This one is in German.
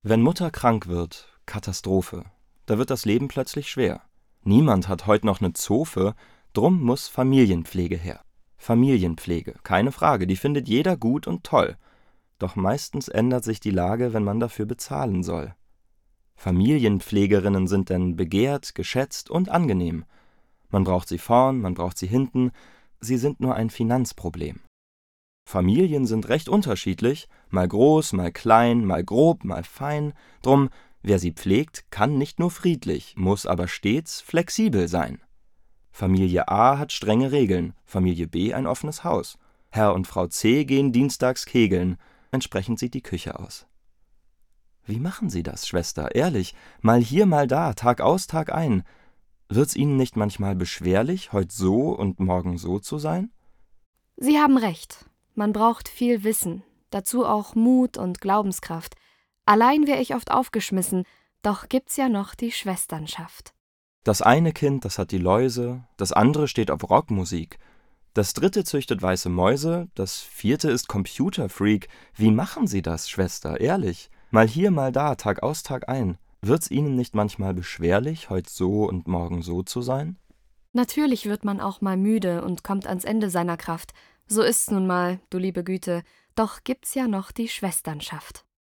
Wenn Mutter krank wird, Katastrophe. Da wird das Leben plötzlich schwer. Niemand hat heut noch ne Zofe, drum muss Familienpflege her. Familienpflege, keine Frage, die findet jeder gut und toll. Doch meistens ändert sich die Lage, wenn man dafür bezahlen soll. Familienpflegerinnen sind denn begehrt, geschätzt und angenehm. Man braucht sie vorn, man braucht sie hinten, sie sind nur ein Finanzproblem. Familien sind recht unterschiedlich, mal groß, mal klein, mal grob, mal fein. Drum, wer sie pflegt, kann nicht nur friedlich, muss aber stets flexibel sein. Familie A hat strenge Regeln, Familie B ein offenes Haus. Herr und Frau C gehen dienstags kegeln, entsprechend sieht die Küche aus. Wie machen Sie das, Schwester, ehrlich, mal hier, mal da, Tag aus, Tag ein? Wird's Ihnen nicht manchmal beschwerlich, heut so und morgen so zu sein? Sie haben recht. Man braucht viel Wissen, dazu auch Mut und Glaubenskraft. Allein wär ich oft aufgeschmissen, doch gibt's ja noch die Schwesternschaft. Das eine Kind, das hat die Läuse, das andere steht auf Rockmusik, das dritte züchtet weiße Mäuse, das vierte ist Computerfreak. Wie machen Sie das, Schwester, ehrlich? Mal hier, mal da, Tag aus, Tag ein. Wird's Ihnen nicht manchmal beschwerlich, heut so und morgen so zu sein? Natürlich wird man auch mal müde und kommt ans Ende seiner Kraft. So ist's nun mal, du liebe Güte, doch gibt's ja noch die Schwesternschaft.